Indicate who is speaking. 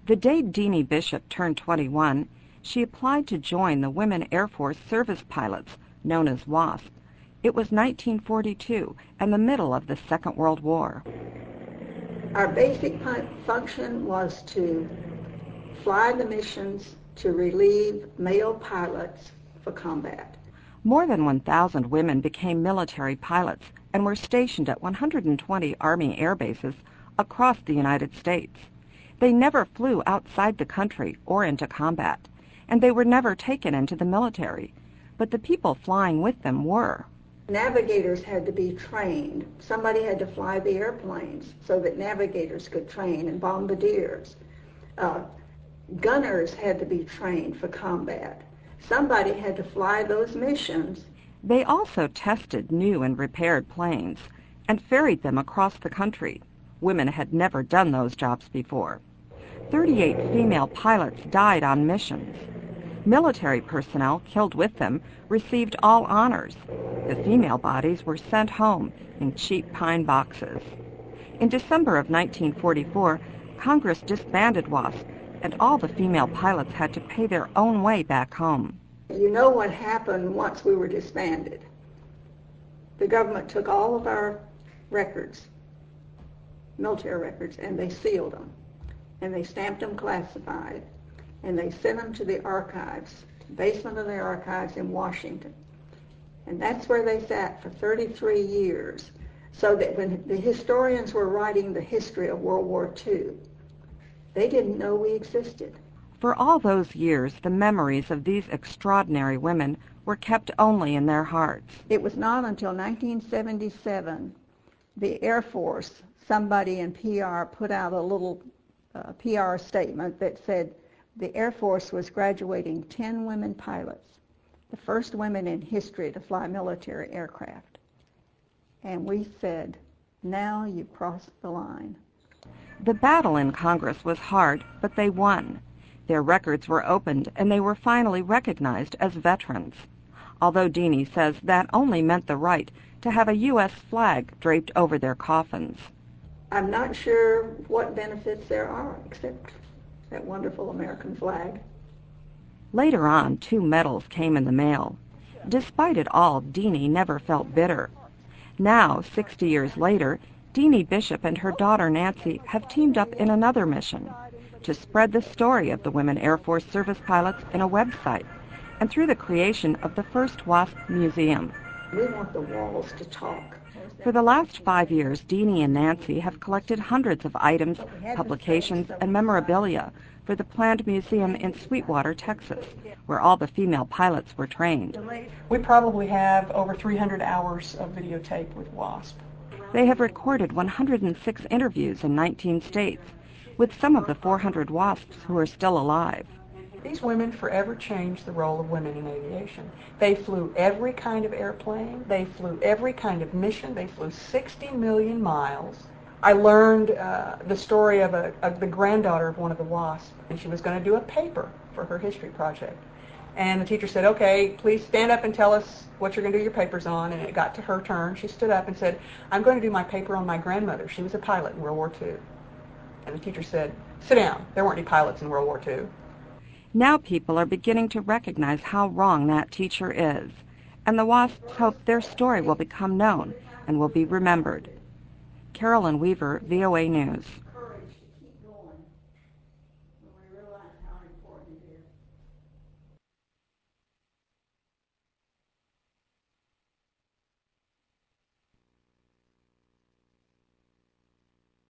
Speaker 1: The day Deanie Bishop turned 21, she applied to join the Women Air Force Service Pilots, known as WASP. It was 1942 and the middle of the Second World War.
Speaker 2: Our basic function was to fly the missions to relieve male pilots for combat.
Speaker 1: More than 1,000 women became military pilots and were stationed at 120 Army air bases across the United States. They never flew outside the country or into combat, and they were never taken into the military, but the people flying with them were.
Speaker 2: Navigators had to be trained. Somebody had to fly the airplanes so that navigators could train, and bombardiers. Gunners had to be trained for combat. Somebody had to fly those missions.
Speaker 1: They also tested new and repaired planes and ferried them across the country. Women had never done those jobs before. 38 female pilots died on missions. Military personnel killed with them received all honors. The female bodies were sent home in cheap pine boxes. In December of 1944, Congress disbanded WASP, and all the female pilots had to pay their own way back home.
Speaker 2: You know what happened once we were disbanded? The government took all of our records, military records, and they sealed them. And they stamped them classified. And they sent them to the archives, the basement of the archives in Washington. And that's where they sat for 33 years, so that when the historians were writing the history of World War II, they didn't know we existed.
Speaker 1: For all those years, the memories of these extraordinary women were kept only in their hearts.
Speaker 2: It was not until 1977, the Air Force, somebody in PR put out a little PR statement that said the Air Force was graduating 10 women pilots, the first women in history to fly military aircraft. And we said, now you've crossed the line.
Speaker 1: The battle in Congress was hard, but they won. Their records were opened, and they were finally recognized as veterans. Although Deanie says that only meant the right to have a U.S. flag draped over their coffins.
Speaker 2: I'm not sure what benefits there are, except that wonderful American flag.
Speaker 1: Later on, 2 medals came in the mail. Despite it all, Deanie never felt bitter. Now, 60 years later, Deanie Bishop and her daughter Nancy have teamed up in another mission to spread the story of the Women Air Force Service Pilots in a website and through the creation of the first WASP Museum.
Speaker 2: We want the walls to talk.
Speaker 1: For the last 5 years, Deanie and Nancy have collected hundreds of items, publications, and memorabilia for the planned museum in Sweetwater, Texas, where all the female pilots were trained.
Speaker 3: We probably have over 300 hours of videotape with WASP.
Speaker 1: They have recorded 106 interviews in 19 states, with some of the 400 WASPs who are still alive.
Speaker 3: These women forever changed the role of women in aviation. They flew every kind of airplane. They flew every kind of mission. They flew 60 million miles. I learned the story of the granddaughter of one of the WASPs, and she was going to do a paper for her history project. And the teacher said, okay, please stand up and tell us what you're going to do your papers on. And it got to her turn. She stood up and said, I'm going to do my paper on my grandmother. She was a pilot in World War II. And the teacher said, sit down. There weren't any pilots in World War II.
Speaker 1: Now people are beginning to recognize how wrong that teacher is, and the WASPs hope their story will become known and will be remembered. Carolyn Weaver, VOA News.